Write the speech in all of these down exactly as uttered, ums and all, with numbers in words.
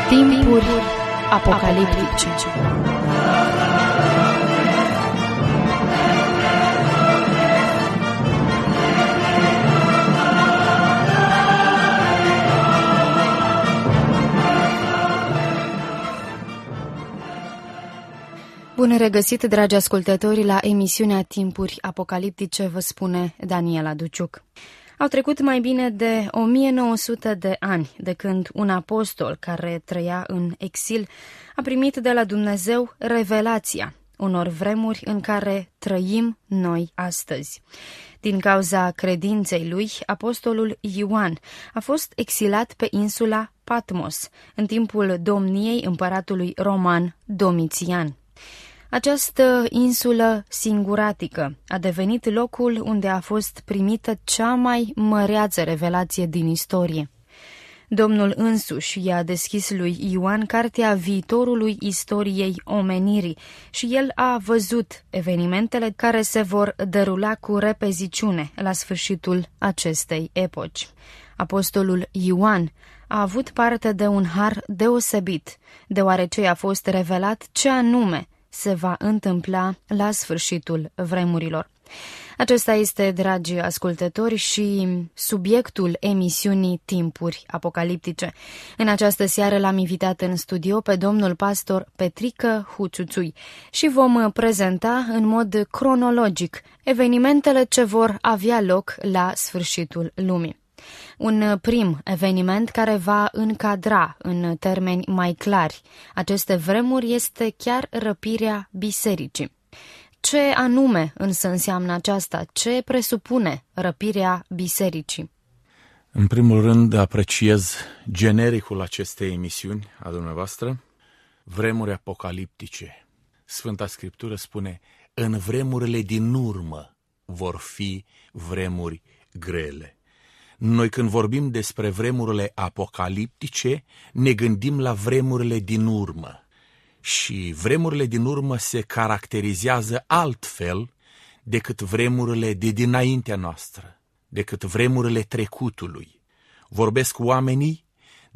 Timpuri apocaliptice. Bun regăsit, dragi ascultători, la emisiunea Timpuri apocaliptice, vă spune Daniela Duciuc. Au trecut mai bine de o mie nouă sute de ani de când un apostol care trăia în exil a primit de la Dumnezeu revelația unor vremuri în care trăim noi astăzi. Din cauza credinței lui, apostolul Ioan a fost exilat pe insula Patmos în timpul domniei împăratului roman Domitian. Această insulă singuratică a devenit locul unde a fost primită cea mai măreață revelație din istorie. Domnul însuși i-a deschis lui Ioan cartea viitorului istoriei omenirii și el a văzut evenimentele care se vor derula cu repeziciune la sfârșitul acestei epoci. Apostolul Ioan a avut parte de un har deosebit, deoarece i-a fost revelat ce anume se va întâmpla la sfârșitul vremurilor. Acesta este, dragi ascultători, și subiectul emisiunii Timpuri apocaliptice. În această seară l-am invitat în studio pe domnul pastor Petrică Huțuțui și vom prezenta în mod cronologic evenimentele ce vor avea loc la sfârșitul lumii. Un prim eveniment care va încadra în termeni mai clari aceste vremuri este chiar răpirea bisericii. Ce anume însă înseamnă aceasta? Ce presupune răpirea bisericii? În primul rând apreciez genericul acestei emisiuni a dumneavoastră, vremuri apocaliptice. Sfânta Scriptură spune, în vremurile din urmă vor fi vremuri grele. Noi când vorbim despre vremurile apocaliptice, ne gândim la vremurile din urmă. Și vremurile din urmă se caracterizează altfel decât vremurile de dinaintea noastră, decât vremurile trecutului. Vorbesc oamenii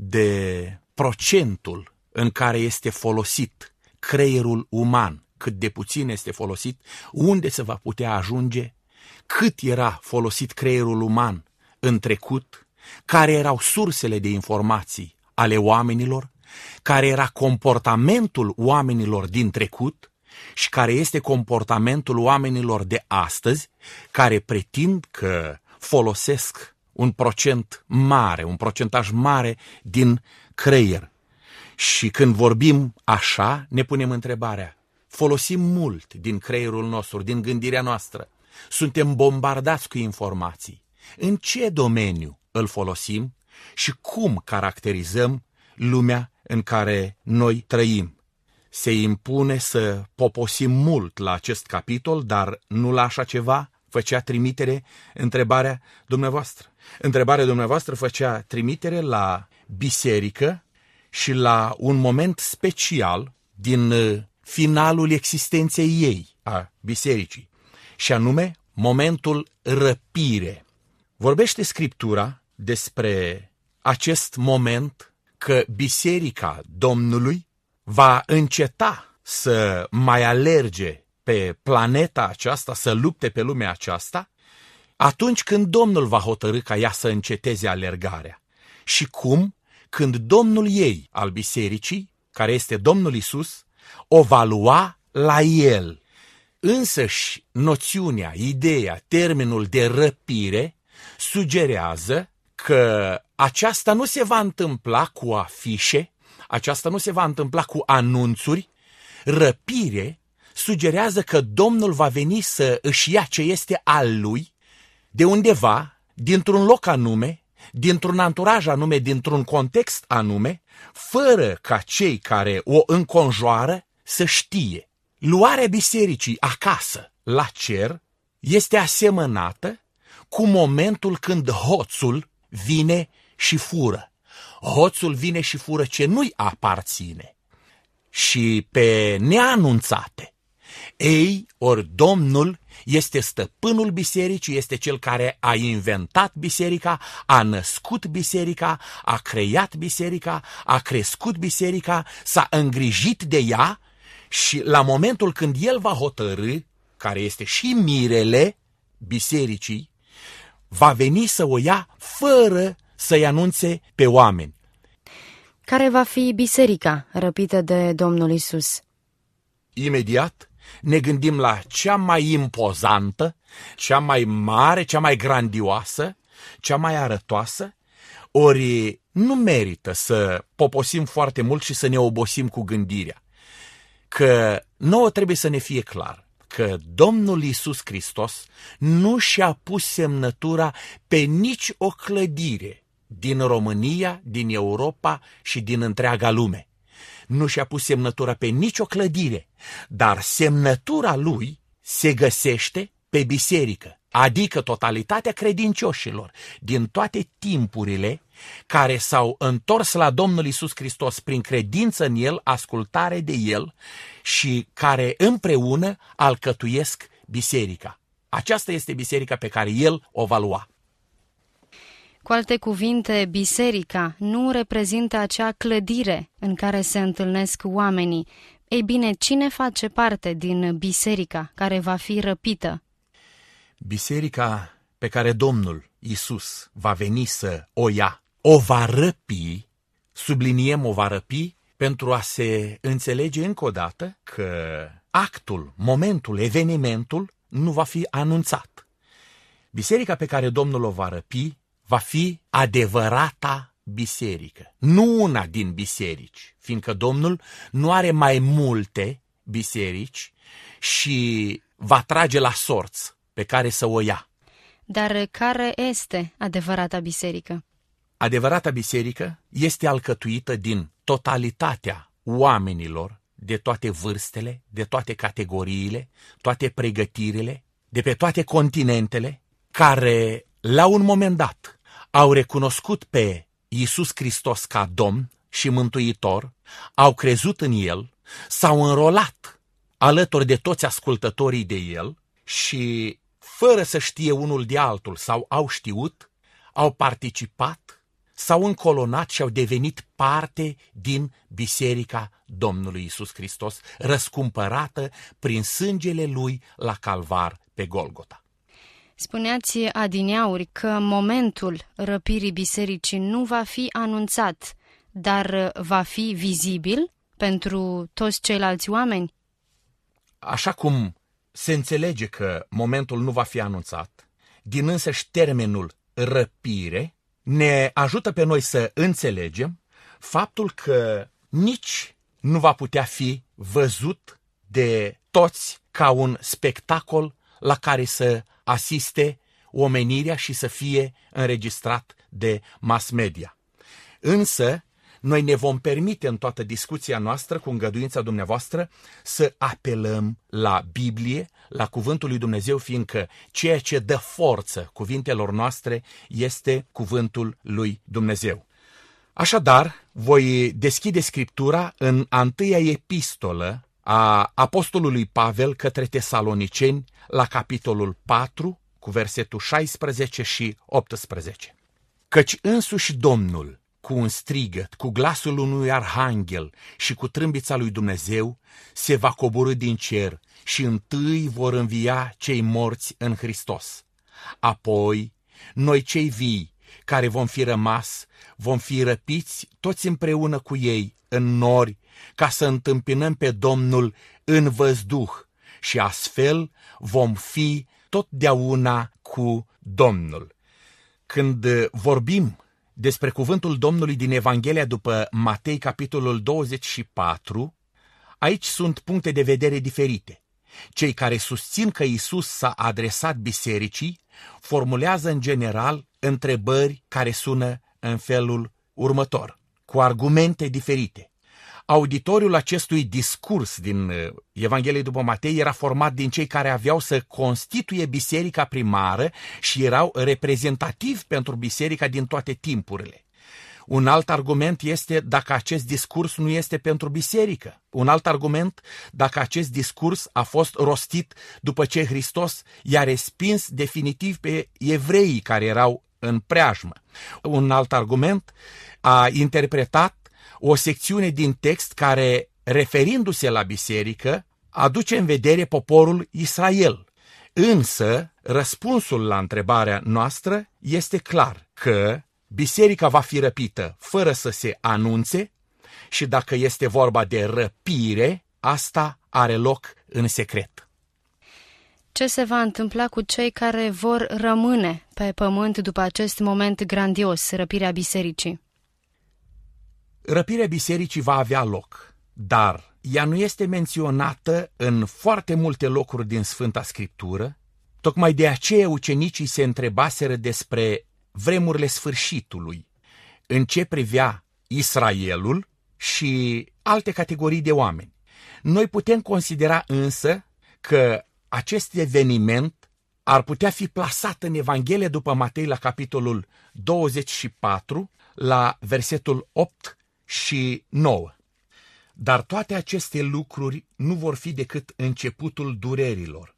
de procentul în care este folosit creierul uman, cât de puțin este folosit, unde se va putea ajunge, cât era folosit creierul uman în trecut, care erau sursele de informații ale oamenilor, care era comportamentul oamenilor din trecut și care este comportamentul oamenilor de astăzi, care pretind că folosesc un procent mare, un procentaj mare din creier. Și când vorbim așa, ne punem întrebarea, folosim mult din creierul nostru, din gândirea noastră, suntem bombardați cu informații. În ce domeniu îl folosim și cum caracterizăm lumea în care noi trăim? Se impune să poposim mult la acest capitol, dar nu la așa ceva făcea trimitere întrebarea dumneavoastră. Întrebarea dumneavoastră făcea trimitere la biserică și la un moment special din finalul existenței ei, a bisericii, și anume momentul răpire. Vorbește Scriptura despre acest moment că biserica Domnului va înceta să mai alerge pe planeta aceasta, să lupte pe lumea aceasta, atunci când Domnul va hotărî ca ea să înceteze alergarea. Și cum? Când Domnul ei al bisericii, care este Domnul Iisus, o va lua la el. Însăși noțiunea, ideea, termenul de răpire sugerează că aceasta nu se va întâmpla cu afișe, aceasta nu se va întâmpla cu anunțuri. Răpire sugerează că Domnul va veni să își ia ce este al lui de undeva, dintr-un loc anume, dintr-un anturaj anume, dintr-un context anume, fără ca cei care o înconjoară să știe. Luarea bisericii acasă, la cer, este asemănată cu momentul când hoțul vine și fură. Hoțul vine și fură ce nu-i aparține. Și pe neanunțate, Ei, ori Domnul, este stăpânul bisericii, este cel care a inventat biserica, a născut biserica, a creat biserica, a crescut biserica, s-a îngrijit de ea și la momentul când el va hotărâ, care este și mirele bisericii, va veni să o ia fără să-i anunțe pe oameni. Care va fi biserica răpită de Domnul Iisus? Imediat ne gândim la cea mai impozantă, cea mai mare, cea mai grandioasă, cea mai arătoasă, ori nu merită să poposim foarte mult și să ne obosim cu gândirea, că nouă trebuie să ne fie clar că Domnul Iisus Hristos nu și-a pus semnătura pe nici o clădire din România, din Europa și din întreaga lume. Nu și-a pus semnătura pe nicio clădire, dar semnătura lui se găsește pe biserică, adică totalitatea credincioșilor din toate timpurile care s-au întors la Domnul Iisus Hristos prin credință în El, ascultare de El și care împreună alcătuiesc biserica. Aceasta este biserica pe care El o va lua. Cu alte cuvinte, biserica nu reprezintă acea clădire în care se întâlnesc oamenii. Ei bine, cine face parte din biserica care va fi răpită? Biserica pe care Domnul Iisus va veni să o ia, o va răpi, subliniem o va răpi, pentru a se înțelege încă o dată că actul, momentul, evenimentul nu va fi anunțat. Biserica pe care Domnul o va răpi va fi adevărata biserică, nu una din biserici, fiindcă Domnul nu are mai multe biserici și va trage la sorți pe care să o ia. Dar care este adevărata biserică? Adevărata biserică este alcătuită din totalitatea oamenilor de toate vârstele, de toate categoriile, toate pregătirile, de pe toate continentele, care la un moment dat au recunoscut pe Iisus Hristos ca Domn și Mântuitor, au crezut în El, s-au înrolat alături de toți ascultătorii de El și, fără să știe unul de altul sau au știut, au participat, s-au încolonat și au devenit parte din Biserica Domnului Iisus Hristos, răscumpărată prin sângele Lui la Calvar pe Golgota. Spuneați adineauri că momentul răpirii bisericii nu va fi anunțat, dar va fi vizibil pentru toți ceilalți oameni? Așa cum se înțelege că momentul nu va fi anunțat, din însăși termenul răpire, ne ajută pe noi să înțelegem faptul că nici nu va putea fi văzut de toți ca un spectacol la care să asiste omenirea și să fie înregistrat de mass media. Însă, noi ne vom permite în toată discuția noastră, cu îngăduința dumneavoastră, să apelăm la Biblie, la Cuvântul lui Dumnezeu, fiindcă ceea ce dă forță cuvintelor noastre este Cuvântul lui Dumnezeu. Așadar, voi deschide Scriptura în a întâia epistolă a apostolului Pavel către Tesaloniceni, la capitolul patru, cu versetul șaisprezece și optsprezece. Căci însuși Domnul, cu un strigăt, cu glasul unui arhanghel și cu trâmbița lui Dumnezeu, se va coborî din cer și întâi vor învia cei morți în Hristos. Apoi, noi cei vii, care vom fi rămas, vom fi răpiți toți împreună cu ei în nori, ca să întâmpinăm pe Domnul în văzduh și astfel vom fi totdeauna cu Domnul. Când vorbim despre cuvântul Domnului din Evanghelia după Matei, capitolul douăzeci și patru, aici sunt puncte de vedere diferite. Cei care susțin că Iisus s-a adresat bisericii formulează în general întrebări care sună în felul următor, cu argumente diferite. Auditoriul acestui discurs din Evanghelie după Matei era format din cei care aveau să constituie biserica primară și erau reprezentativi pentru biserica din toate timpurile. Un alt argument este dacă acest discurs nu este pentru biserică. Un alt argument dacă acest discurs a fost rostit după ce Hristos i-a respins definitiv pe evreii care erau în preajmă. Un alt argument a interpretat o secțiune din text care, referindu-se la biserică, aduce în vedere poporul Israel. Însă, răspunsul la întrebarea noastră este clar că biserica va fi răpită fără să se anunțe și dacă este vorba de răpire, asta are loc în secret. Ce se va întâmpla cu cei care vor rămâne pe pământ după acest moment grandios, răpirea bisericii? Răpirea bisericii va avea loc, dar ea nu este menționată în foarte multe locuri din Sfânta Scriptură. Tocmai de aceea ucenicii se întrebaseră despre vremurile sfârșitului, în ce privea Israelul și alte categorii de oameni. Noi putem considera însă că acest eveniment ar putea fi plasat în Evanghelie după Matei la capitolul douăzeci și patru, la versetul opt și nouă. Dar toate aceste lucruri nu vor fi decât începutul durerilor.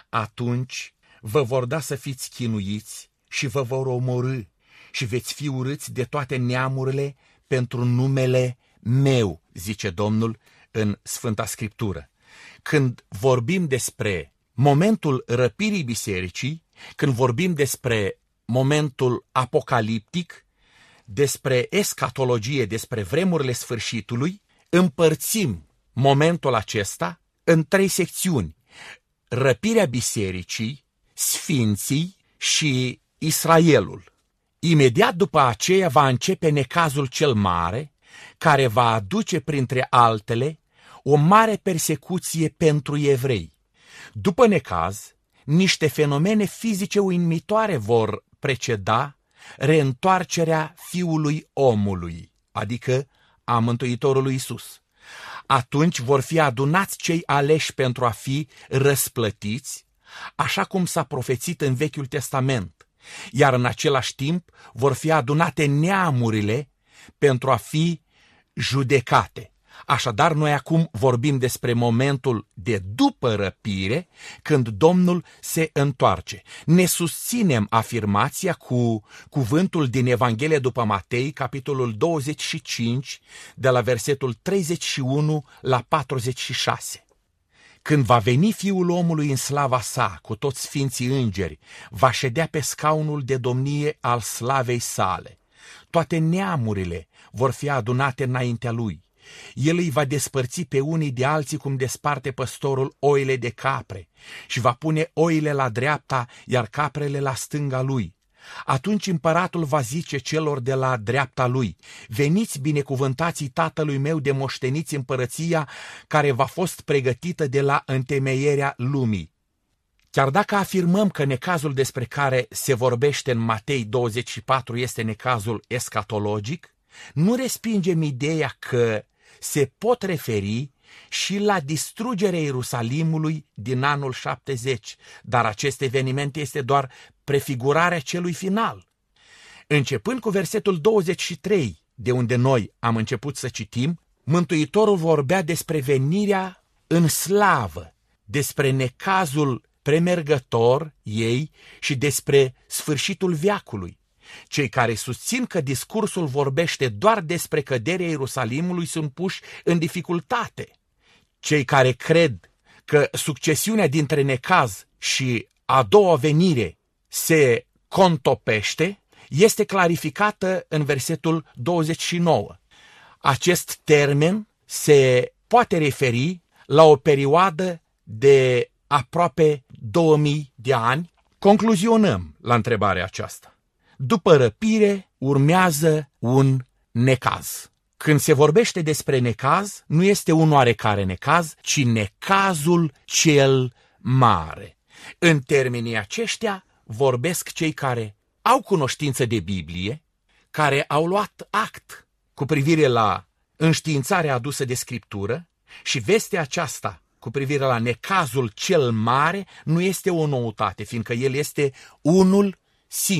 Atunci vă vor da să fiți chinuiți și vă vor omorî și veți fi urâți de toate neamurile pentru numele meu, zice Domnul în Sfânta Scriptură. Când vorbim despre momentul răpirii bisericii, când vorbim despre momentul apocaliptic, despre escatologie, despre vremurile sfârșitului, împărțim momentul acesta în trei secțiuni: răpirea bisericii, sfinții și Israelul. Imediat după aceea va începe necazul cel mare, care va aduce printre altele o mare persecuție pentru evrei. După necaz, niște fenomene fizice uimitoare vor preceda reîntoarcerea Fiului Omului, adică a Mântuitorului Iisus. Atunci vor fi adunați cei aleși pentru a fi răsplătiți, așa cum s-a profețit în Vechiul Testament, iar în același timp vor fi adunate neamurile pentru a fi judecate. Așadar, noi acum vorbim despre momentul de după răpire, când Domnul se întoarce. Ne susținem afirmația cu cuvântul din Evanghelie după Matei, capitolul douăzeci și cinci, de la versetul treizeci și unu la patruzeci și șase. Când va veni Fiul omului în slava sa, cu toți sfinții îngeri, va ședea pe scaunul de domnie al slavei sale. Toate neamurile vor fi adunate înaintea lui. El îi va despărți pe unii de alții cum desparte păstorul oile de capre și va pune oile la dreapta, iar caprele la stânga lui. Atunci împăratul va zice celor de la dreapta lui: veniți binecuvântații tatălui meu de moșteniți împărăția care v-a fost pregătită de la întemeierea lumii. Chiar dacă afirmăm că necazul despre care se vorbește în Matei douăzeci și patru este necazul escatologic, nu respingem ideea că se pot referi și la distrugerea Ierusalimului din anul șaptezeci, dar acest eveniment este doar prefigurarea celui final. Începând cu versetul douăzeci și trei, de unde noi am început să citim, Mântuitorul vorbea despre venirea în slavă, despre necazul premergător ei și despre sfârșitul veacului. Cei care susțin că discursul vorbește doar despre căderea Ierusalimului sunt puși în dificultate. Cei care cred că succesiunea dintre necaz și a doua venire se contopește este clarificată în versetul douăzeci și nouă. Acest termen se poate referi la o perioadă de aproape două mii de ani. Concluzionăm la întrebarea aceasta. După răpire urmează un necaz. Când se vorbește despre necaz, nu este un oarecare necaz, ci necazul cel mare. În termenii aceștia vorbesc cei care au cunoștință de Biblie, care au luat act cu privire la înștiințarea adusă de Scriptură, și vestea aceasta cu privire la necazul cel mare nu este o noutate, fiindcă el este unul singur,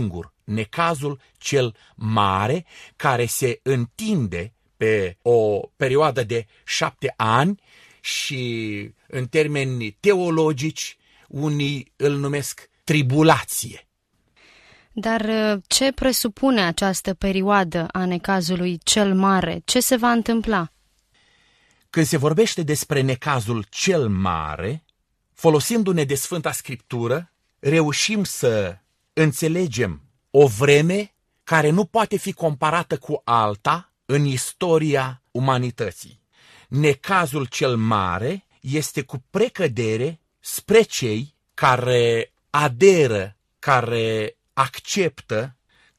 necazul cel mare, care se întinde pe o perioadă de șapte ani și, în termeni teologici, unii îl numesc tribulație. Dar ce presupune această perioadă a necazului cel mare? Ce se va întâmpla? Când se vorbește despre necazul cel mare, folosindu-ne de Sfânta Scriptură, reușim să înțelegem o vreme care nu poate fi comparată cu alta în istoria umanității. Necazul cel mare este cu precădere spre cei care aderă, care acceptă,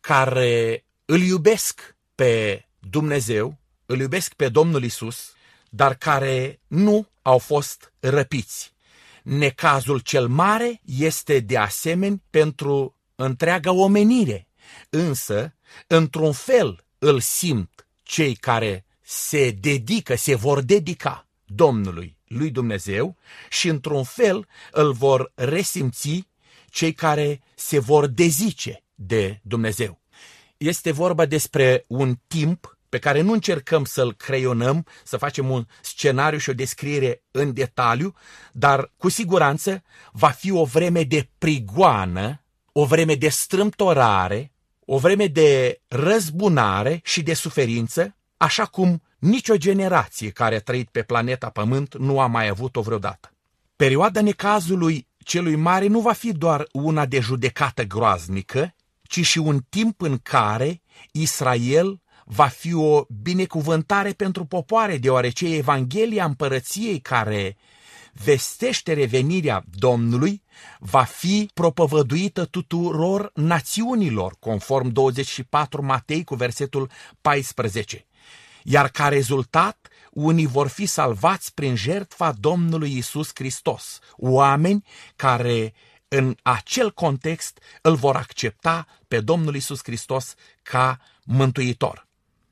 care îl iubesc pe Dumnezeu, îl iubesc pe Domnul Iisus, dar care nu au fost răpiți. Necazul cel mare este de asemenea pentru întreaga omenire, însă, într-un fel, îl simt cei care se dedică, se vor dedica Domnului, lui Dumnezeu, și într-un fel îl vor resimți cei care se vor dezice de Dumnezeu. Este vorba despre un timp pe care nu încercăm să-l creionăm, să facem un scenariu și o descriere în detaliu, dar cu siguranță va fi o vreme de prigoană, o vreme de strâmtorare, o vreme de răzbunare și de suferință, așa cum nicio generație care a trăit pe planeta Pământ nu a mai avut-o vreodată. Perioada necazului celui mare nu va fi doar una de judecată groaznică, ci și un timp în care Israel va fi o binecuvântare pentru popoare, deoarece Evanghelia Împărăției, care vestește revenirea Domnului, va fi propovăduită tuturor națiunilor, conform douăzeci și patru Matei cu versetul paisprezece. Iar ca rezultat, unii vor fi salvați prin jertfa Domnului Iisus Hristos, oameni care în acel context îl vor accepta pe Domnul Iisus Hristos ca mântuitor.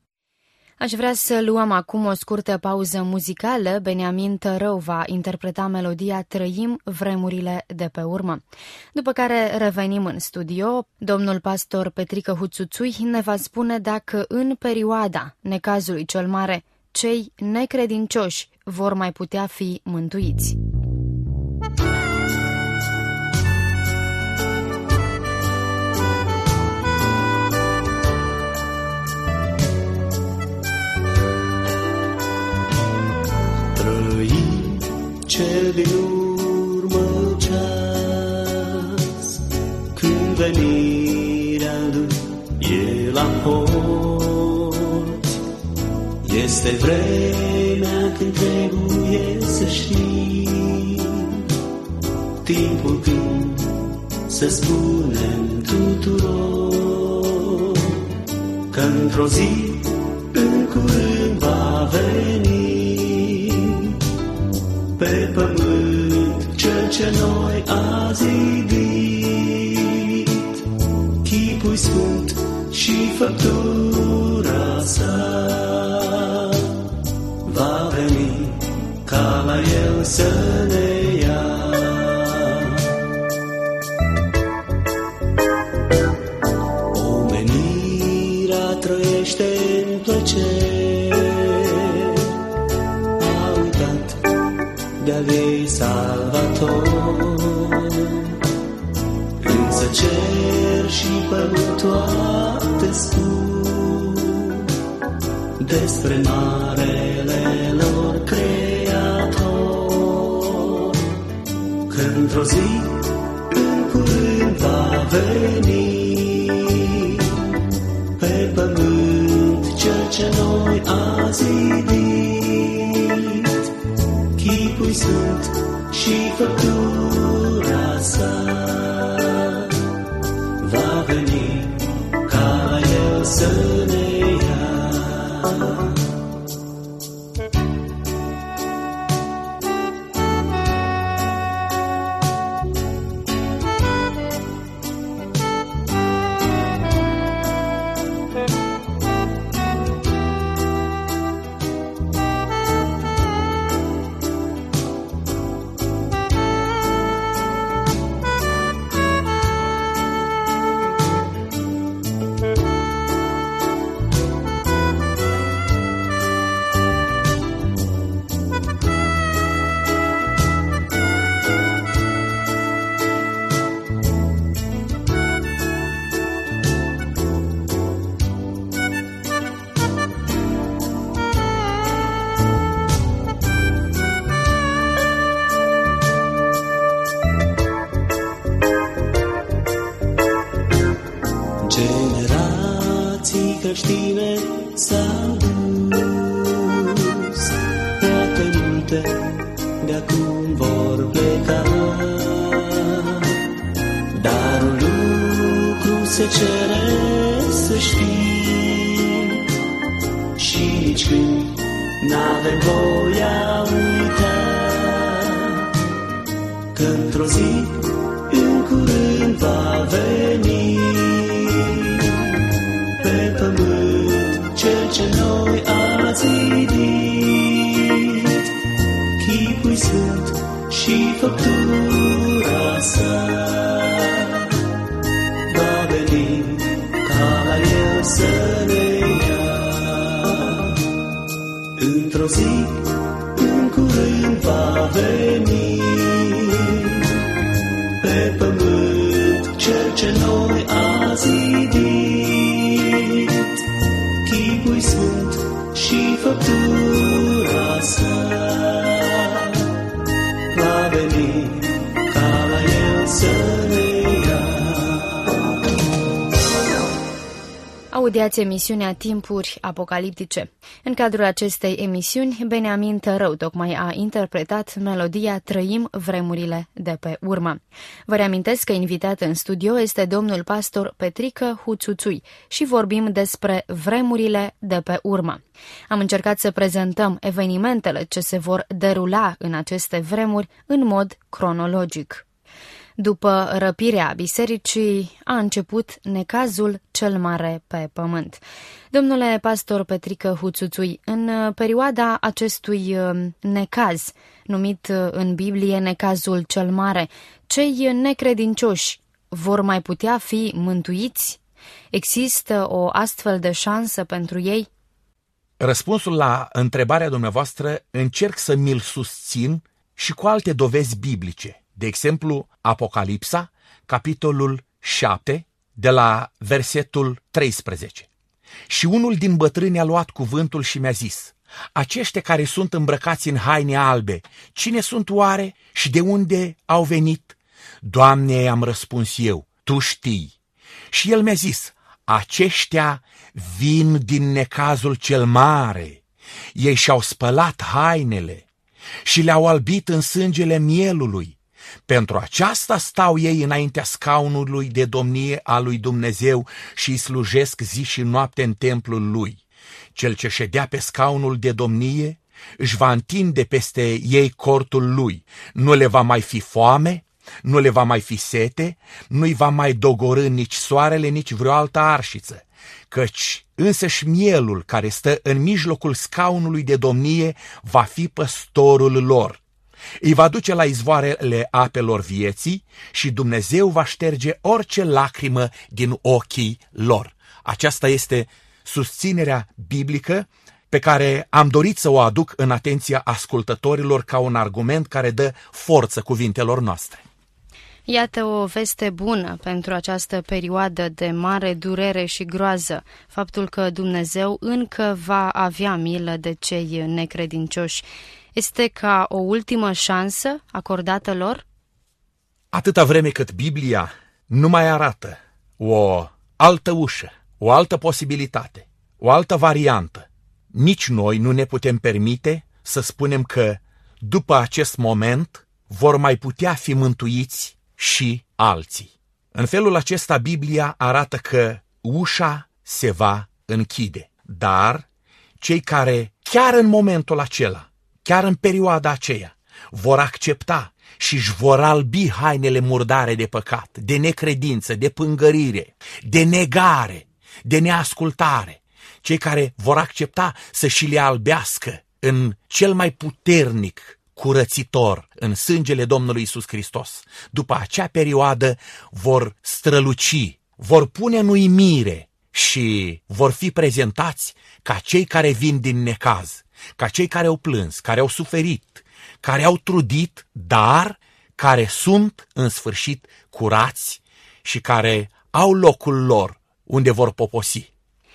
Aș vrea să luăm acum o scurtă pauză muzicală. Beniamin Tărău va interpreta melodia Trăim vremurile de pe urmă. După care revenim în studio. Domnul pastor Petrică Huțuțui ne va spune dacă în perioada necazului cel mare cei necredincioși vor mai putea fi mântuiți. Cel din urmă ceas, când venirea lui e la port, este vremea când trebuie să știi, timpul când să spunem tuturor că într-o zi în curând va veni pe pământ cel ce noi a zidit, chipul sfânt și făptura sa, va veni ca la el să ne ia. Omenirea trăiește în plăcere, de-al ei salvator, însă cer și pământ toate spun despre marele lor creator, că într-o zi în curând va veni pe pământ cel ce noi a zidit, chipul sfânt și făptura sa, va veni ca la el să ne ia. cere să știi și nici când n-avem voia uita că într-o zi în curând va veni pe pământ cel ce noi a zidit, chipul sfânt și făptura sa. Va veni ca la el să ne ia. Într-o zi în curând va veni pe pământ cel ce noi a zidit, chipul sfânt și făptura sa. Va veni ca la el să ne ia. Audiați emisiunea Timpuri Apocaliptice. În cadrul acestei emisiuni, Beniamin Tărău tocmai a interpretat melodia Trăim vremurile de pe urmă. Vă reamintesc că invitat în studio este domnul pastor Petrică Huțuțui și vorbim despre vremurile de pe urmă. Am încercat să prezentăm evenimentele ce se vor derula în aceste vremuri în mod cronologic. După răpirea bisericii, a început necazul cel mare pe pământ. Domnule pastor Petrică Huțuțui, în perioada acestui necaz, numit în Biblie necazul cel mare, cei necredincioși vor mai putea fi mântuiți? Există o astfel de șansă pentru ei? Răspunsul la întrebarea dumneavoastră încerc să mi-l susțin și cu alte dovezi biblice. De exemplu, Apocalipsa, capitolul șapte, de la versetul treisprezece. Și unul din bătrâni a luat cuvântul și mi-a zis: aceștia care sunt îmbrăcați în haine albe, cine sunt oare și de unde au venit? Doamne, am răspuns eu, Tu știi. Și el mi-a zis: aceștia vin din necazul cel mare. Ei și-au spălat hainele și le-au albit în sângele mielului. Pentru aceasta stau ei înaintea scaunului de domnie al lui Dumnezeu și îi slujesc zi și noapte în templul lui. Cel ce ședea pe scaunul de domnie își va întinde peste ei cortul lui. Nu le va mai fi foame, nu le va mai fi sete, nu-i va mai dogorî nici soarele, nici vreo altă arșiță, căci însăși mielul care stă în mijlocul scaunului de domnie va fi păstorul lor. Îi va duce la izvoarele apelor vieții și Dumnezeu va șterge orice lacrimă din ochii lor. Aceasta este susținerea biblică pe care am dorit să o aduc în atenția ascultătorilor ca un argument care dă forță cuvintelor noastre. Iată o veste bună pentru această perioadă de mare durere și groază, faptul că Dumnezeu încă va avea milă de cei necredincioși. Este ca o ultimă șansă acordată lor? Atâta vreme cât Biblia nu mai arată o altă ușă, o altă posibilitate, o altă variantă, nici noi nu ne putem permite să spunem că după acest moment vor mai putea fi mântuiți și alții. În felul acesta Biblia arată că ușa se va închide, dar cei care chiar în momentul acela, chiar în perioada aceea, vor accepta și își vor albi hainele murdare de păcat, de necredință, de pângărire, de negare, de neascultare, cei care vor accepta să și le albească în cel mai puternic curățitor, în sângele Domnului Iisus Hristos, după acea perioadă vor străluci, vor pune în uimire și vor fi prezentați ca cei care vin din necaz, ca cei care au plâns, care au suferit, care au trudit, dar care sunt în sfârșit curați și care au locul lor unde vor poposi.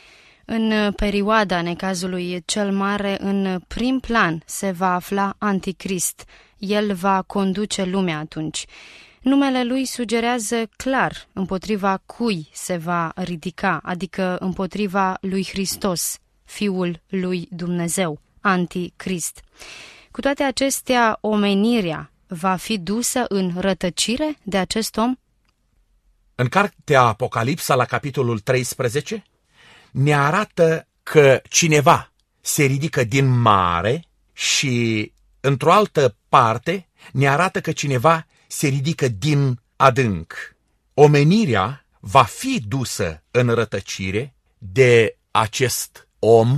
În perioada necazului cel mare, în prim plan se va afla Anticrist. El va conduce lumea atunci. Numele lui sugerează clar împotriva cui se va ridica, adică împotriva lui Hristos, Fiul lui Dumnezeu, Anticrist. Cu toate acestea, omenirea va fi dusă în rătăcire de acest om? în cartea Apocalipsa, la capitolul treisprezece, ne arată că cineva se ridică din mare și, într-o altă parte, ne arată că cineva se ridică din adânc. Omenirea va fi dusă în rătăcire de acest om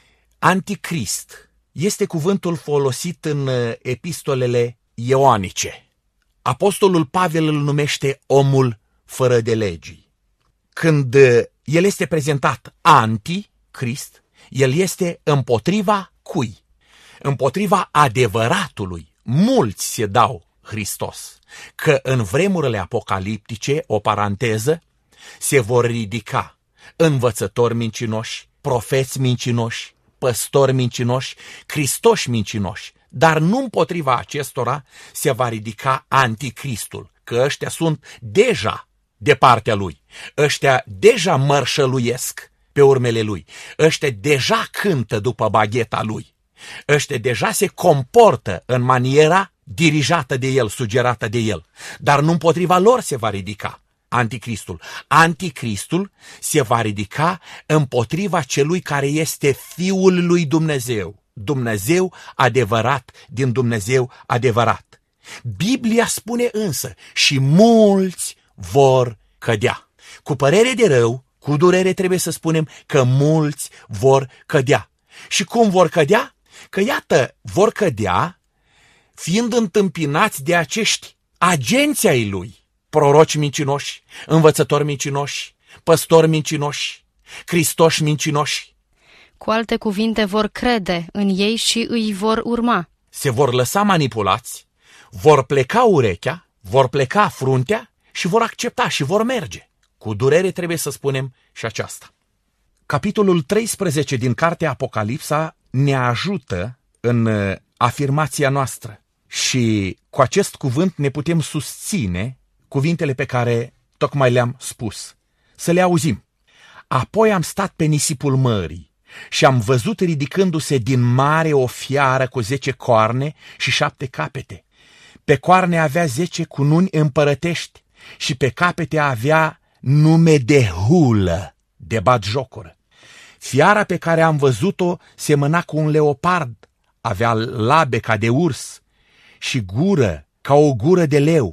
anticrist. Este cuvântul folosit în epistolele ioanice. Apostolul Pavel îl numește omul fără de legii. Când el este prezentat anticrist, el este împotriva cui? Împotriva adevăratului. Mulți se dau Hristos, că în vremurile apocaliptice, o paranteză, se vor ridica învățători mincinoși, profeți mincinoși, păstori mincinoși, Hristoși mincinoși, dar nu împotriva acestora se va ridica anticristul, că ăștia sunt deja de partea lui, ăștia deja mărșăluiesc pe urmele lui, ăștia deja cântă după bagheta lui, ăștia deja se comportă în maniera dirijată de el, sugerată de el, dar nu împotriva lor se va ridica anticristul. Anticristul se va ridica împotriva celui care este Fiul lui Dumnezeu, Dumnezeu adevărat din Dumnezeu adevărat. Biblia spune însă, și mulți vor cădea. Cu părere de rău, cu durere trebuie să spunem că mulți vor cădea. Și cum vor cădea? Că iată, vor cădea fiind întâmpinați de acești agenți ai lui, proroci mincinoși, învățători mincinoși, păstori mincinoși, Hristoși mincinoși. Cu alte cuvinte, vor crede în ei și îi vor urma. Se vor lăsa manipulați, vor pleca urechea, vor pleca fruntea și vor accepta și vor merge. Cu durere trebuie să spunem și aceasta. Capitolul treisprezece din cartea Apocalipsa ne ajută în afirmația noastră și cu acest cuvânt ne putem susține cuvintele pe care tocmai le-am spus. Să le auzim. Apoi am stat pe nisipul mării și am văzut ridicându-se din mare o fiară cu zece coarne și șapte capete. Pe coarne avea zece cununi împărătești și pe capete avea nume de hulă, de batjocură. Fiara pe care am văzut-o semăna cu un leopard, avea labe ca de urs și gură ca o gură de leu.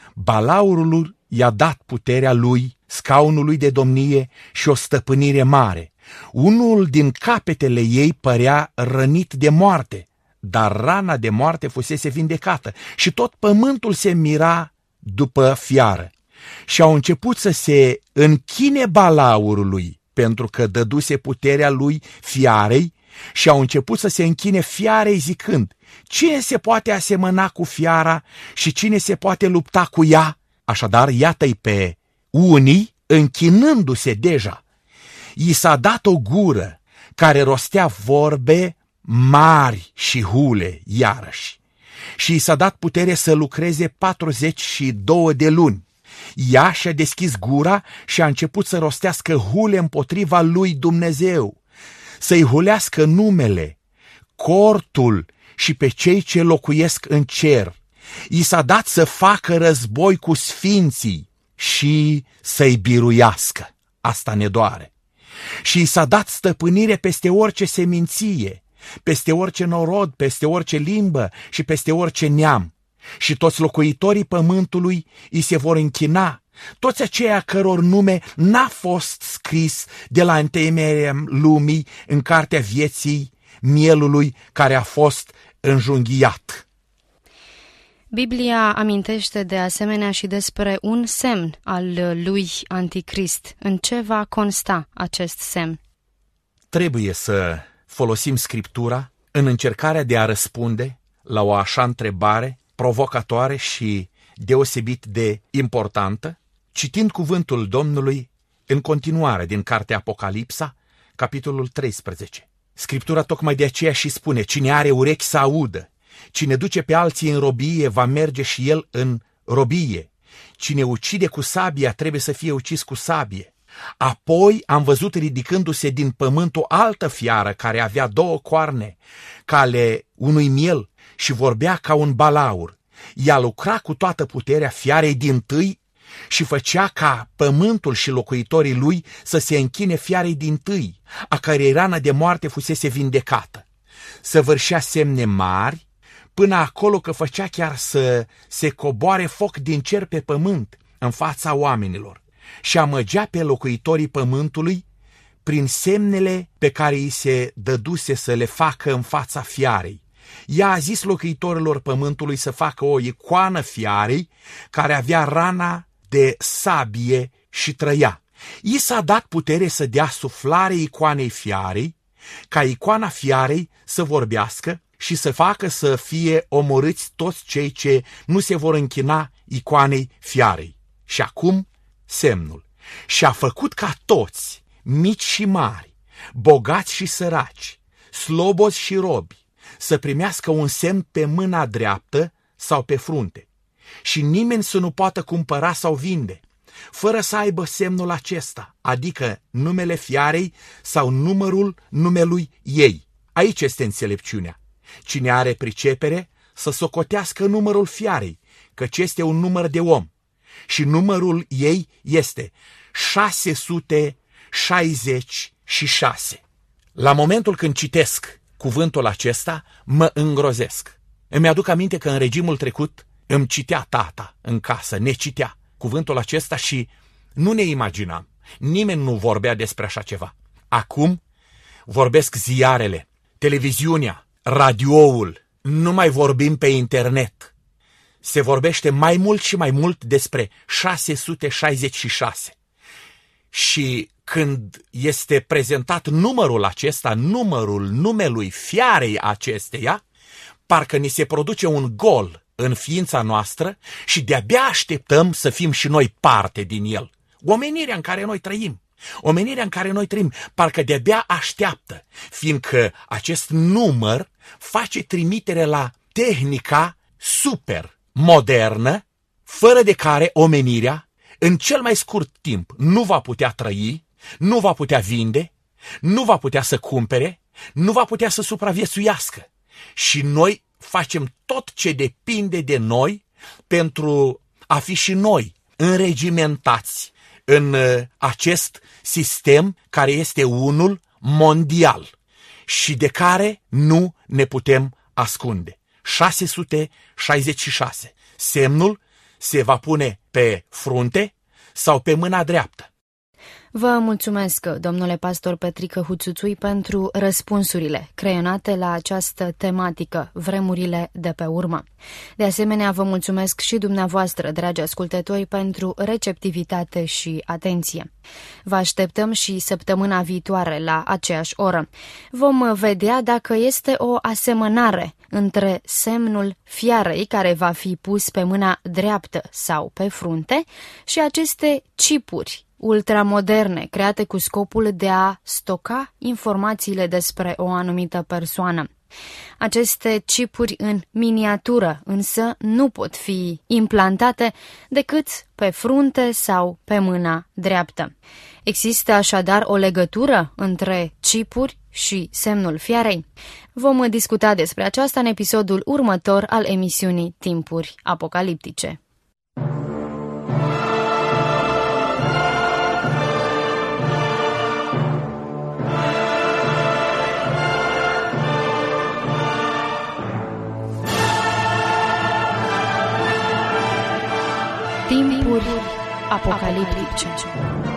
Balaurul i-a dat puterea lui, scaunului de domnie și o stăpânire mare. Unul din capetele ei părea rănit de moarte, dar rana de moarte fusese vindecată și tot pământul se mira după fiară. Și au început să se închine balaurului, pentru că dăduse puterea lui fiarei, și au început să se închine fiarei zicând: cine se poate asemăna cu fiara și cine se poate lupta cu ea? Așadar, iată-i pe unii închinându-se deja. I s-a dat o gură care rostea vorbe mari și hule iarăși. Și i s-a dat putere să lucreze patruzeci și două de luni. Ea și-a deschis gura și a început să rostească hule împotriva lui Dumnezeu, să-i hulească numele, cortul și pe cei ce locuiesc în cer. I s-a dat să facă război cu sfinții și să-i biruiască. Asta ne doare. Și i s-a dat stăpânire peste orice seminție, peste orice norod, peste orice limbă și peste orice neam. Și toți locuitorii pământului îi se vor închina, toți aceia căror nume n-a fost scris de la întemeierea lumii în cartea vieții mielului care a fost înjunghiat. Biblia amintește de asemenea și despre un semn al lui Anticrist. În ce va consta acest semn? Trebuie să folosim Scriptura în încercarea de a răspunde la o așa întrebare provocatoare și deosebit de importantă, citind cuvântul Domnului în continuare din cartea Apocalipsa, capitolul treisprezece. Scriptura tocmai de aceea și spune: cine are urechi să audă, cine duce pe alții în robie va merge și el în robie, cine ucide cu sabia trebuie să fie ucis cu sabie. Apoi am văzut ridicându-se din pământ o altă fiară care avea două coarne, ca ale unui miel, și vorbea ca un balaur. Ea lucra cu toată puterea fiarei dintâi și făcea ca pământul și locuitorii lui să se închine fiarei dintâi, a cărei rană de moarte fusese vindecată. Săvârșea semne mari, până acolo că făcea chiar să se coboare foc din cer pe pământ în fața oamenilor și amăgea pe locuitorii pământului prin semnele pe care îi se dăduse să le facă în fața fiarei. Ea a zis locuitorilor pământului să facă o icoană fiarei care avea rana de sabie și trăia. I s-a dat putere să dea suflare icoanei fiarei, ca icoana fiarei să vorbească și să facă să fie omorâți toți cei ce nu se vor închina icoanei fiarei. Și acum semnul. Și a făcut ca toți, mici și mari, bogați și săraci, slobozi și robi, să primească un semn pe mâna dreaptă sau pe frunte. Și nimeni să nu poată cumpăra sau vinde, fără să aibă semnul acesta, adică numele fiarei sau numărul numelui ei. Aici este înțelepciunea. Cine are pricepere să socotească numărul fiarei, căci este un număr de om. Și numărul ei este șase sute șaizeci și șase. La momentul când citesc cuvântul acesta, mă îngrozesc. Îmi aduc aminte că în regimul trecut îmi citea tata în casă, ne citea cuvântul acesta și nu ne imaginam. Nimeni nu vorbea despre așa ceva. Acum vorbesc ziarele, televiziunea, radioul, nu mai vorbim pe internet. Se vorbește mai mult și mai mult despre șase sute șaizeci și șase. Și când este prezentat numărul acesta, numărul numelui fiarei acesteia, parcă ni se produce un gol în ființa noastră și de-abia așteptăm să fim și noi parte din el. Omenirea în care noi trăim, omenirea în care noi trăim, parcă de-abia așteaptă, fiindcă acest număr face trimitere la tehnica super modernă, fără de care omenirea, în cel mai scurt timp, nu va putea trăi, nu va putea vinde, nu va putea să cumpere, nu va putea să supraviețuiască. Și noi facem tot ce depinde de noi pentru a fi și noi înregimentați în acest sistem care este unul mondial și de care nu ne putem ascunde. șase sute șaizeci și șase. Semnul se va pune pe frunte sau pe mâna dreaptă. Vă mulțumesc, domnule pastor Petrică Huțuțui, pentru răspunsurile creionate la această tematică, vremurile de pe urmă. De asemenea, vă mulțumesc și dumneavoastră, dragi ascultători, pentru receptivitate și atenție. Vă așteptăm și săptămâna viitoare la aceeași oră. Vom vedea dacă este o asemănare între semnul fiarei care va fi pus pe mâna dreaptă sau pe frunte și aceste chipuri ultramoderne, create cu scopul de a stoca informațiile despre o anumită persoană. Aceste chipuri în miniatură însă nu pot fi implantate decât pe frunte sau pe mâna dreaptă. Există așadar o legătură între chipuri și semnul fiarei? Vom discuta despre aceasta în episodul următor al emisiunii Timpuri Apocaliptice. Timpuri Apocaliptice.